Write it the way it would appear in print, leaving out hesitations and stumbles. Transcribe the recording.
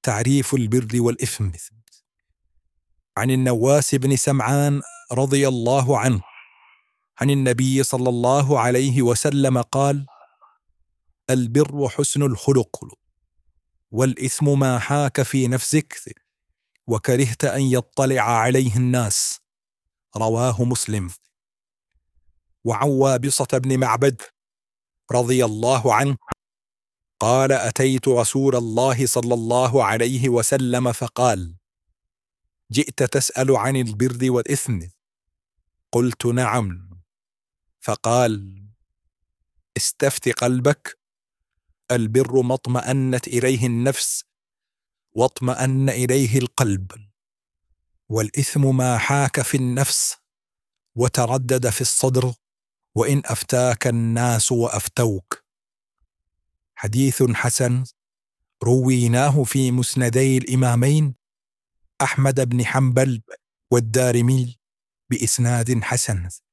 تعريف البر والإثم. عن النواس بن سمعان رضي الله عنه عن النبي صلى الله عليه وسلم قال: البر حسن الخلق، والإثم ما حاك في نفسك وكرهت أن يطلع عليه الناس. رواه مسلم. وعن وابصة بن معبد رضي الله عنه قال: أتيت رسول الله صلى الله عليه وسلم فقال: جئت تسأل عن البر والإثم؟ قلت: نعم. فقال: استفت قلبك، البر ما اطمأنت إليه النفس واطمأن إليه القلب، والإثم ما حاك في النفس وتردد في الصدر وإن أفتاك الناس وأفتوك. حديث حسن رويناه في مسندي الإمامين أحمد بن حنبل والدارمي بإسناد حسن.